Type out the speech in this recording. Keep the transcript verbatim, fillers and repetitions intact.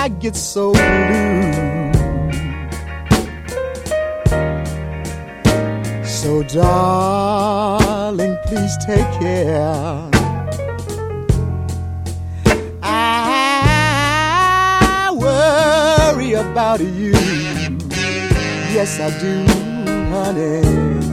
I get so blue. So darling, please take care. I worry about you. Yes, I do, honey.